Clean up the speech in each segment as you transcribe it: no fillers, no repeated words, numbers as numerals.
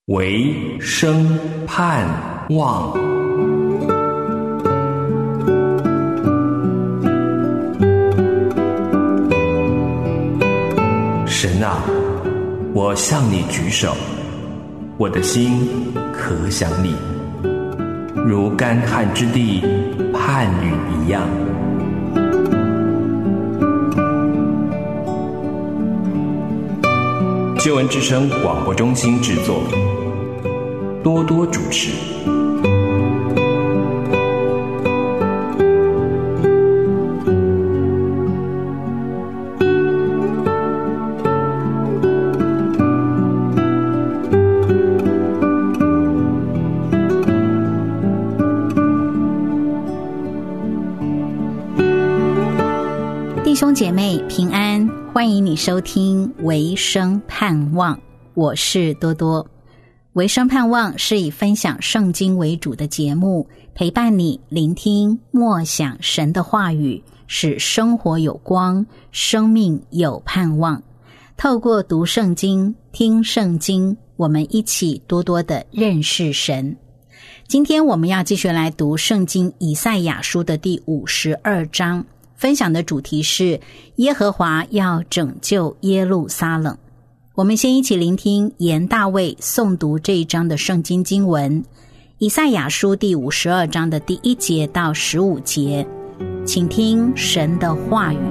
唯生盼望。神啊，我向你举手，我的心可想你，如干旱之地盼雨一样。救恩之声广播中心制作，多多主持。 弟兄姐妹平安，欢迎你收听唯生盼望，我是多多。唯生盼望是以分享圣经为主的节目，陪伴你聆听默想神的话语，使生活有光，生命有盼望。透过读圣经、听圣经，我们一起多多的认识神。今天我们要继续来读圣经以赛亚书的第52章，分享的主题是耶和华要拯救耶路撒冷。我们先一起聆听严大卫诵读这一章的圣经经文，以赛亚书第52章的第1节到15节，请听神的话语。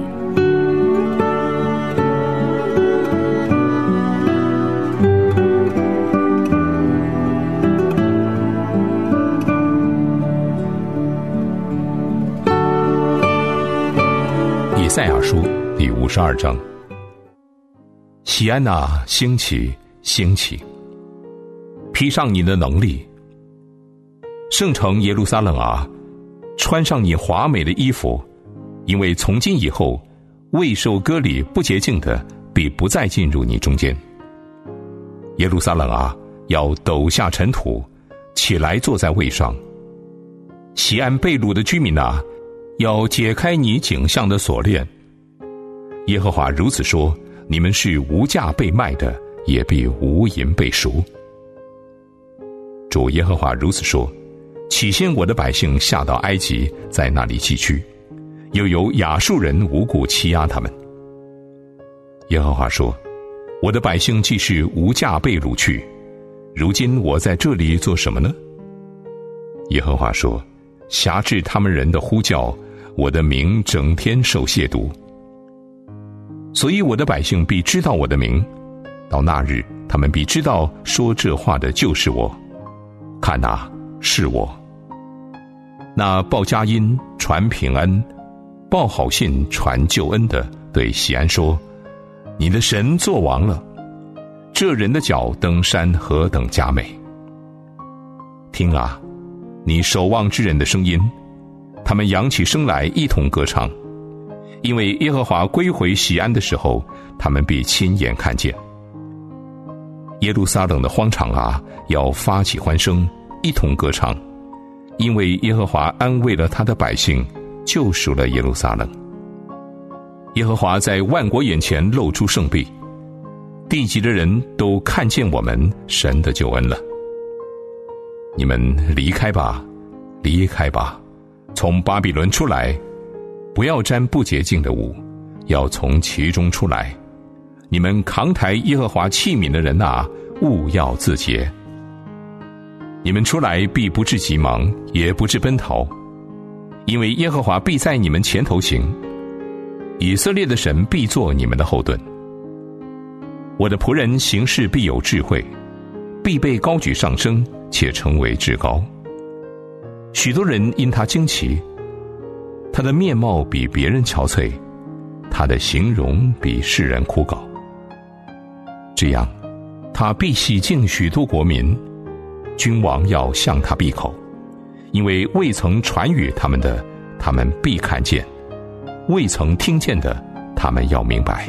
以赛亚书第52章。西安啊，兴起，兴起，披上你的能力。圣城耶路撒冷啊，穿上你华美的衣服，因为从今以后，未受割礼不洁净的必不再进入你中间。耶路撒冷啊，要抖下尘土，起来坐在位上。西安被掳的居民啊，要解开你颈项的锁链。耶和华如此说，你们是无价被卖的，也必无银被赎。主耶和华如此说，起先我的百姓下到埃及，在那里寄居，又有亚述人无故欺压他们。耶和华说，我的百姓既是无价被掳去，如今我在这里做什么呢？耶和华说，辖制他们人的呼叫，我的名整天受亵渎。所以我的百姓必知道我的名，到那日他们必知道说这话的就是我。看哪，是我。那报佳音、传平安、报好信、传救恩的，对西安说，你的神作王了。这人的脚登山何等佳美。听啊，你守望之人的声音，他们扬起声来一同歌唱。因为耶和华归回西安的时候，他们必亲眼看见。耶路撒冷的荒场啊，要发起欢声，一同歌唱，因为耶和华安慰了他的百姓，救赎了耶路撒冷。耶和华在万国眼前露出圣臂，地极的人都看见我们神的救恩了。你们离开吧，离开吧，从巴比伦出来，不要沾不洁净的物，要从其中出来。你们扛抬耶和华器皿的人啊，务要自洁。你们出来必不致急忙，也不致奔逃，因为耶和华必在你们前头行，以色列的神必作你们的后盾。我的仆人行事必有智慧，必被高举上升，且成为至高。许多人因他惊奇，他的面貌比别人憔悴，他的形容比世人枯槁。这样，他必洗净许多国民，君王要向他闭口，因为未曾传与他们的，他们必看见；未曾听见的，他们要明白。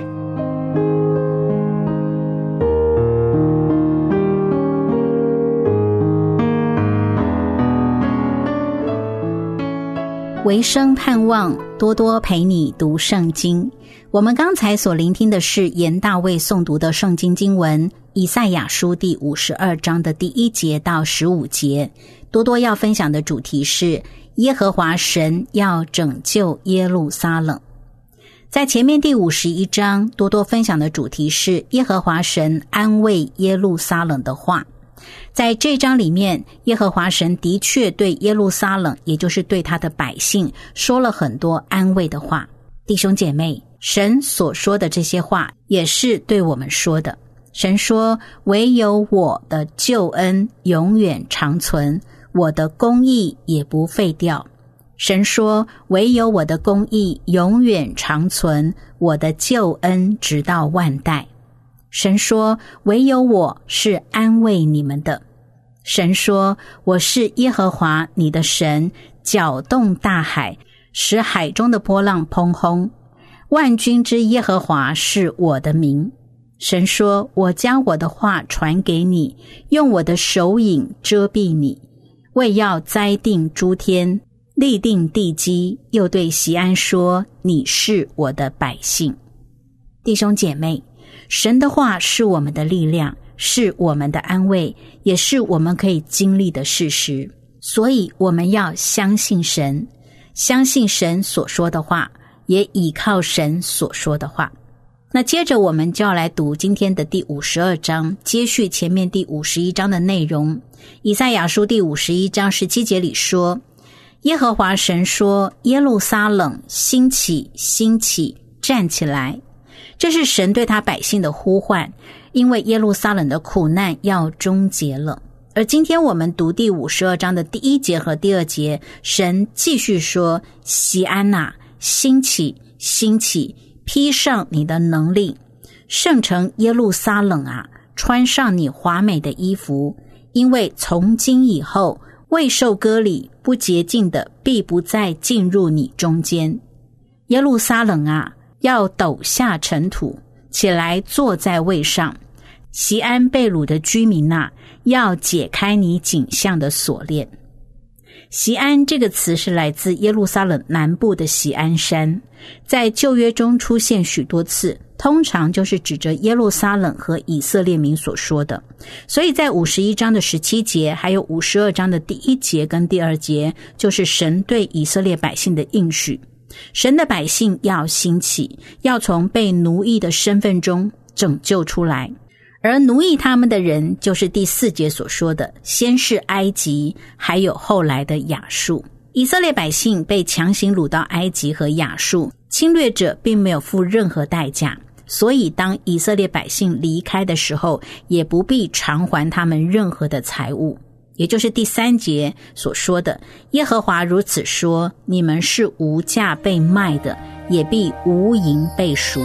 维生盼望多多陪你读圣经。我们刚才所聆听的是严大卫诵读的圣经经文以赛亚书第52章的第1节到15节。多多要分享的主题是耶和华神要拯救耶路撒冷。在前面第51章，多多分享的主题是耶和华神安慰耶路撒冷的话。在这章里面，耶和华神的确对耶路撒冷，也就是对他的百姓，说了很多安慰的话。弟兄姐妹，神所说的这些话也是对我们说的。神说，唯有我的救恩永远长存，我的公义也不废掉。神说，唯有我的公义永远长存，我的救恩直到万代。神说，唯有我是安慰你们的。神说，我是耶和华你的神，搅动大海，使海中的波浪匉訇。万军之耶和华是我的名。神说，我将我的话传给你，用我的手影遮蔽你，为要栽定诸天，立定地基，又对锡安说，你是我的百姓。弟兄姐妹，神的话是我们的力量，是我们的安慰，也是我们可以经历的事实。所以我们要相信神，相信神所说的话，也倚靠神所说的话。那接着我们就要来读今天的第52章，接续前面第51章的内容。以赛亚书第51章17节里说，耶和华神说，耶路撒冷兴起，兴起，站起来。这是神对他百姓的呼唤，因为耶路撒冷的苦难要终结了。而今天我们读第52章的第1节和第2节，神继续说，锡安啊，兴起，兴起，披上你的能力，圣城耶路撒冷啊，穿上你华美的衣服，因为从今以后，未受割礼不洁净的必不再进入你中间。耶路撒冷啊，要抖下尘土，起来坐在位上。锡安被掳的居民啊，要解开你颈项的锁链。锡安这个词是来自耶路撒冷南部的锡安山，在旧约中出现许多次，通常就是指着耶路撒冷和以色列民所说的。所以在51章的17节，还有52章的第1节跟第2节，就是神对以色列百姓的应许。神的百姓要兴起，要从被奴役的身份中拯救出来。而奴役他们的人，就是第4节所说的，先是埃及，还有后来的亚述。以色列百姓被强行掳到埃及和亚述，侵略者并没有付任何代价，所以当以色列百姓离开的时候，也不必偿还他们任何的财物。也就是第3节所说的，耶和华如此说，你们是无价被卖的，也必无银被赎。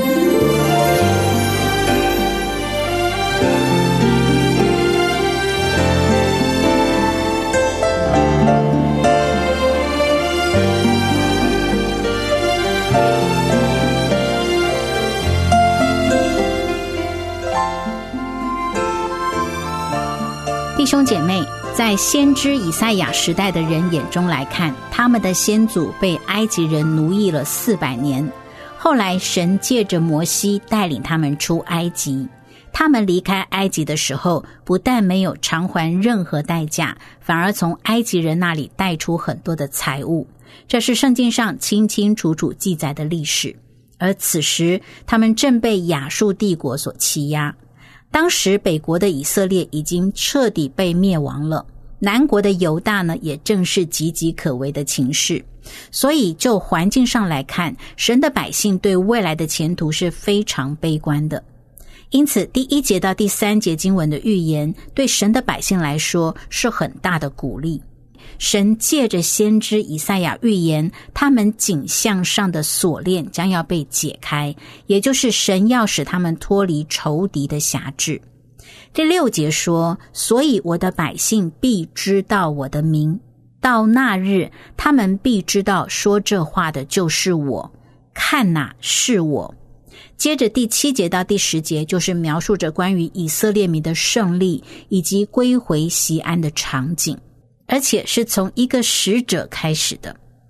弟兄姐妹，在先知以赛亚时代的人眼中来看，他们的先祖被埃及人奴役了400年，后来神借着摩西带领他们出埃及。他们离开埃及的时候，不但没有偿还任何代价，反而从埃及人那里带出很多的财物。这是圣经上清清楚楚记载的历史。而此时他们正被亚述帝国所欺压。当时北国的以色列已经彻底被灭亡了，南国的犹大呢，也正是岌岌可危的情势。所以就环境上来看，神的百姓对未来的前途是非常悲观的。因此第1节到第3节经文的预言，对神的百姓来说是很大的鼓励。神借着先知以赛亚预言，他们颈项上的锁链将要被解开，也就是神要使他们脱离仇敌的辖制。第6节说，所以我的百姓必知道我的名，到那日他们必知道说这话的就是我，看哪，是我。接着第7节到第10节就是描述着关于以色列民的胜利以及归回锡安的场景，而且是从一个使者开始的。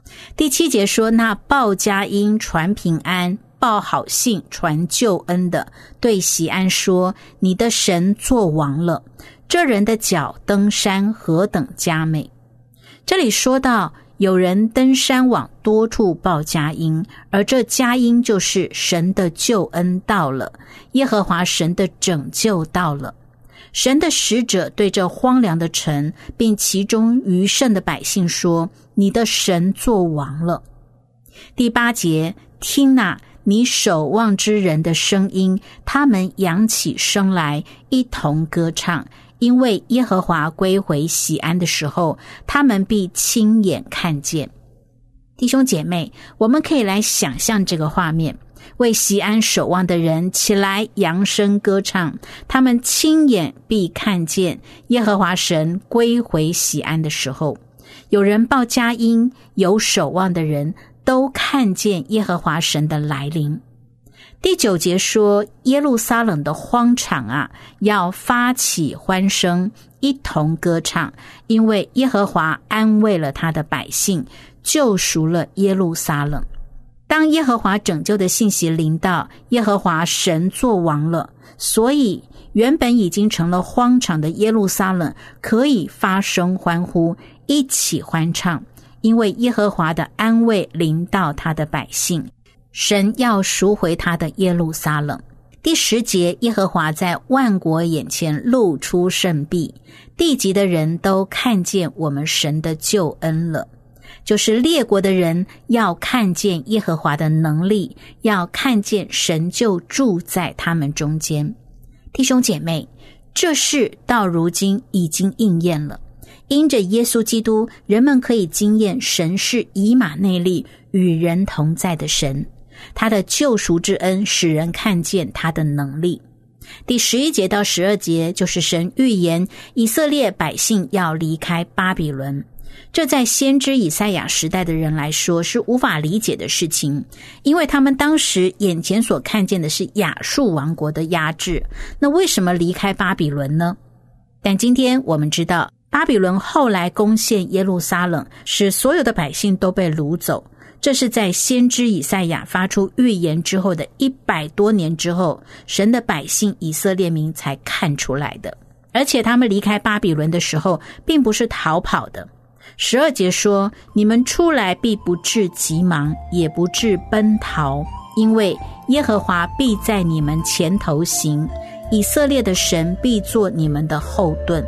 第7节说，那报佳音传平安报好信传救恩的，对锡安说，你的神作王了，这人的脚登山何等佳美。这里说到有人登山往多处报佳音，而这佳音就是神的救恩到了，耶和华神的拯救到了。神的使者对这荒凉的城并其中余剩的百姓说，你的神作王了。第8节，听哪，你守望之人的声音，他们扬起声来，一同歌唱，因为耶和华归回锡安的时候，他们必亲眼看见。弟兄姐妹，我们可以来想象这个画面，为锡安守望的人起来扬声歌唱，他们亲眼必看见耶和华神归回锡安的时候。有人报佳音，有守望的人都看见耶和华神的来临。第9节说，耶路撒冷的荒场啊，要发起欢声，一同歌唱，因为耶和华安慰了他的百姓，救赎了耶路撒冷。当耶和华拯救的信息临到，耶和华神作王了，所以原本已经成了荒场的耶路撒冷可以发声欢呼，一起欢唱，因为耶和华的安慰临到他的百姓，神要赎回他的耶路撒冷。第10节，耶和华在万国眼前露出圣臂，地极的人都看见我们神的救恩了。就是列国的人要看见耶和华的能力，要看见神就住在他们中间。弟兄姐妹，这事到如今已经应验了。因着耶稣基督，人们可以经验神是以马内利，与人同在的神，他的救赎之恩使人看见他的能力。第11节到12节就是神预言以色列百姓要离开巴比伦，这在先知以赛亚时代的人来说是无法理解的事情，因为他们当时眼前所看见的是亚述王国的压制，那为什么离开巴比伦呢？但今天我们知道，巴比伦后来攻陷耶路撒冷，使所有的百姓都被掳走，这是在先知以赛亚发出预言之后的100多年之后，神的百姓以色列民才看出来的。而且他们离开巴比伦的时候并不是逃跑的。12节说，你们出来必不致急忙，也不致奔逃，因为耶和华必在你们前头行，以色列的神必做你们的后盾。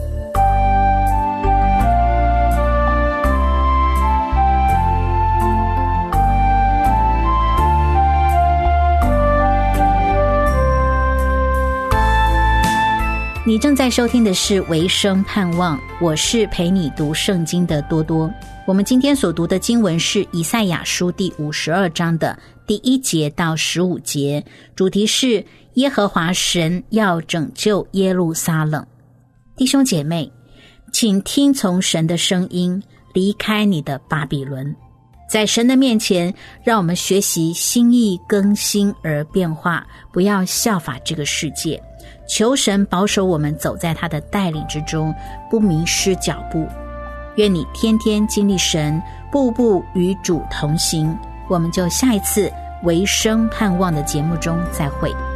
你正在收听的是维生盼望，我是陪你读圣经的多多。我们今天所读的经文是以赛亚书第52章的第1节到15节，主题是耶和华神要拯救耶路撒冷。弟兄姐妹，请听从神的声音，离开你的巴比伦。在神的面前，让我们学习心意更新而变化，不要效法这个世界。求神保守我们走在他的带领之中，不迷失脚步。愿你天天经历神，步步与主同行。我们就下一次维生盼望的节目中再会。